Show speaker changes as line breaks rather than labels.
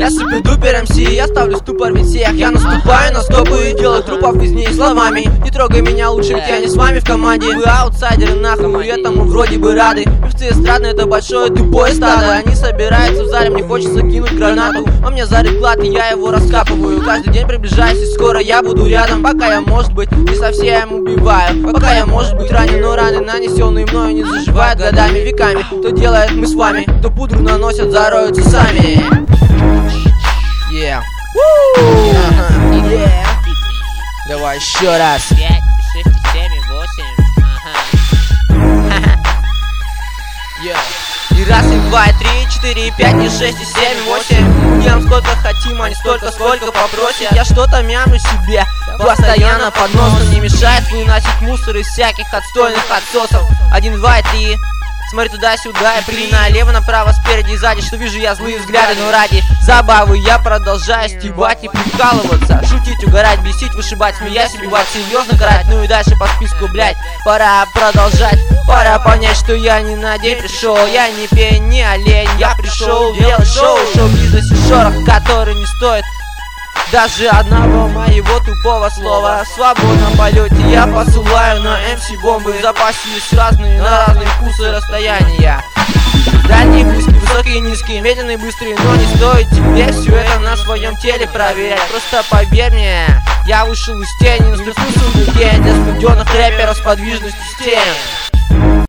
Я супер-дупер МС, я ставлю ступор ведь всех. Я наступаю на стопы и делаю трупов из ней словами. Не трогай меня лучше, ведь я не с вами в команде. Вы аутсайдеры нахуй, этому вроде бы рады. Певцы эстрадные, это большое тупое стадо. Они собираются в зале, мне хочется кинуть гранату. Он мне зарит клад, и я его раскапываю. Каждый день приближаюсь, и скоро я буду рядом. Пока я, может быть, не совсем убиваю. Пока я, может быть, ранен, но раны, нанесенные мною, не заживают годами, веками. Кто делает мы с вами, кто пудру наносят, зароются сами. Yeah. Yeah. Давай еще раз.
5, 6, 7, 8.
И раз, и два, и три, и четыре, и пять, и шесть, и семь, и 8. Делаем сколько хотим, а не столько, сколько попросят. Я что-то мямлю себе постоянно под носом. Не мешает выносить мусор из всяких отстойных отсосов. 1, 2, и 3. Смотри туда-сюда и при налево, направо, спереди и сзади. Что вижу я злые взгляды, но ради забавы я продолжаю стебать и прикалываться. Шутить, угорать, бесить, вышибать, смеясь, убивать, серьезно карать. Ну и дальше по списку, блять, пора продолжать. Пора понять, что я не на день пришел. Я не пень, не олень, я пришел делать шоу. Шоу-бизнесе шорох, который не стоит даже одного моего тупого слова. В свободном полете я посылаю на МС бомбы. В запасе есть разные, на разные вкусы и расстояния. Дальние, близкие, высокие, низкие, медленные, быстрые. Но не стоит тебе все это на своем теле проверять. Просто поверь мне, я вышел из тени, наступил сундуке для студенных рэперов с подвижностью стен.